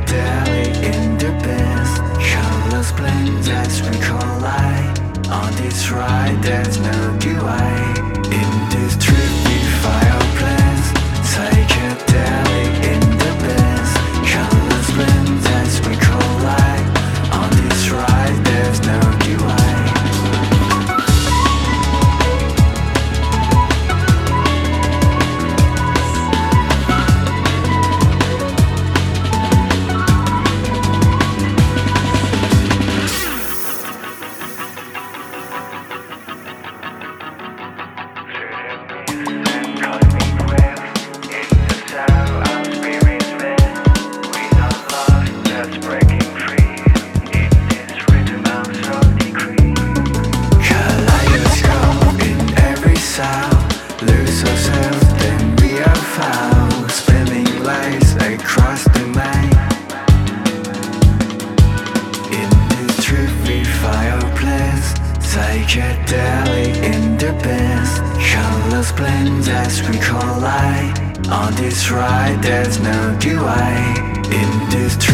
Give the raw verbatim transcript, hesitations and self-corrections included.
psychedelic in the best colors blend as we collide. On this ride there's no divide. In this trip we fire plans. Psychedelic in the best colors blend as we collide. On this ride there's no divide. Lose ourselves, then we are found. Spinning lights across the night. In this trip we find our place. Psychedelic in the best colors blend as we collide. On this ride there's no divide. In this